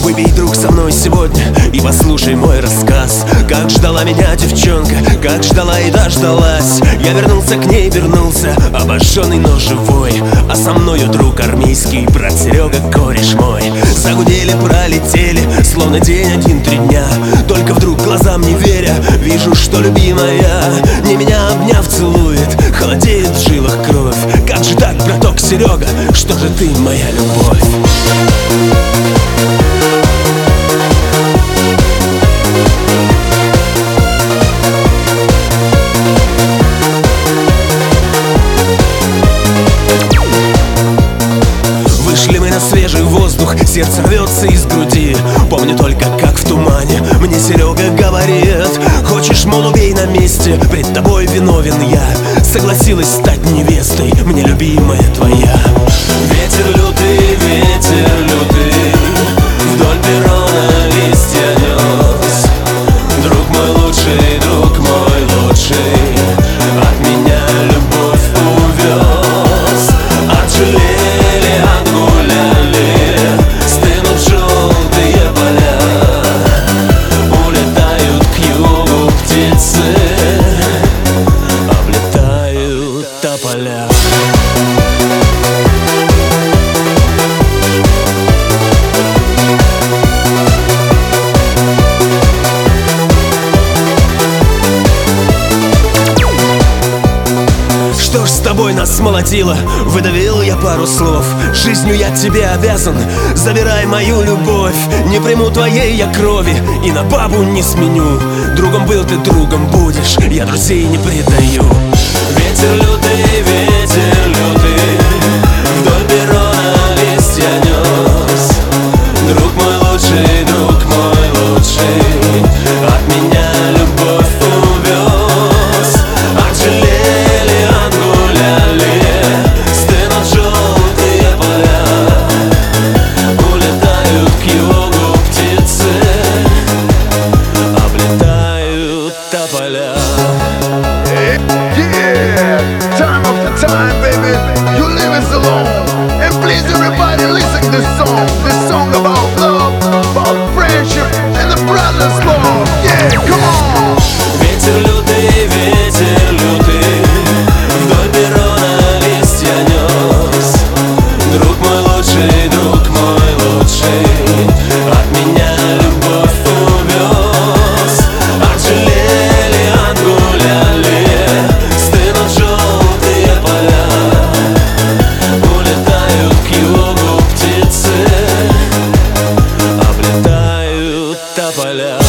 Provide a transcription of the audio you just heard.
Выпей, друг, со мной сегодня и послушай мой рассказ. Как ждала меня девчонка, как ждала и дождалась. Я вернулся к ней, вернулся, обожженный, но живой. А со мною друг армейский, брат Серега, кореш мой. Загудели, пролетели, словно день один, 3 дня. Только вдруг глазам не веря, вижу, что любимая не меня обняв целует. Холодеет в жилах кровь. Как же так, браток Серега, что же ты моя любовь? Вышли мы на свежий воздух, сердце рвется из груди. Помню только, как в тумане мне Серега говорит: хочешь, мол, убей на месте, пред тобой виновен я. Согласилась стать невестой, мне любимая твоя. Ветер лютый, вдоль перрона листья нес. Друг мой лучший, от меня любовь увез. Отжалели, отгуляли, стынут желтые поля. Улетают к югу птицы, облетают тополя. Что ж с тобой нас смолотило? Выдавил я пару слов. Жизнью я тебе обязан, забирай мою любовь. Не приму твоей я крови и на бабу не сменю. Другом был ты, другом будешь, я друзей не предаю. Ветер лютый, вдоль перрона листья нес. Друг мой лучший, от меня любовь увез. Отжалели, отгуляли, стынут желтые поля. Улетают к югу птицы, облетают тополя. Yeah, time after time, baby, you leave us alone. And please, everybody, listen to this song about love, about friendship, and the brothers' love. Yeah, come on. Ветер лютый, вдоль перрона листья нес. Друг мой лучший, от меня любовь увез. Отжалели, отгуляли, стынут желтые поля. Улетают к югу птицы, облетают тополя.